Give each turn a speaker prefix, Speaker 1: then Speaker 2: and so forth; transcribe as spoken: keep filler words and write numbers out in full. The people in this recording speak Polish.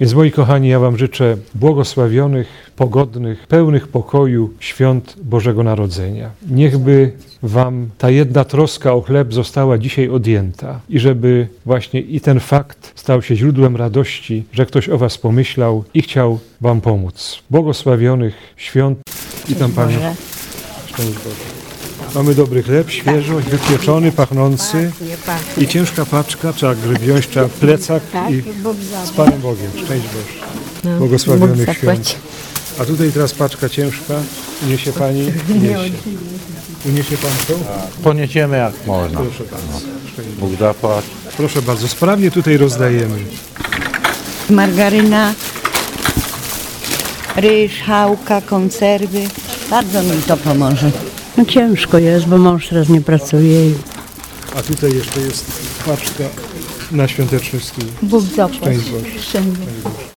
Speaker 1: Więc moi kochani, ja wam życzę błogosławionych, pogodnych, pełnych pokoju świąt Bożego Narodzenia. Niechby wam ta jedna troska o chleb została dzisiaj odjęta i żeby właśnie i ten fakt stał się źródłem radości, że ktoś o was pomyślał i chciał wam pomóc. Błogosławionych świąt i tam Panią. Szczęść Boże. Mamy dobry chleb, świeżo, wypieczony, pachnący i ciężka paczka, trzeba wziąć, trzeba plecak i z Panem Bogiem. Szczęść Boże. Błogosławionych świąt. A tutaj teraz paczka ciężka. Uniesie Pani? Uniesie. Uniesie Pan to?
Speaker 2: Poniesiemy jak można.
Speaker 1: Proszę bardzo.
Speaker 2: Bóg zapłać.
Speaker 1: Proszę bardzo, sprawnie tutaj rozdajemy.
Speaker 3: Margaryna, ryż, chałka, konserwy. Bardzo mi to pomoże.
Speaker 4: No ciężko jest, bo mąż teraz nie pracuje. I...
Speaker 1: A tutaj jeszcze jest paczka na świąteczny stół.
Speaker 4: Bóg zapłać.
Speaker 1: Szczęść Boże.
Speaker 4: Szczęść Boże.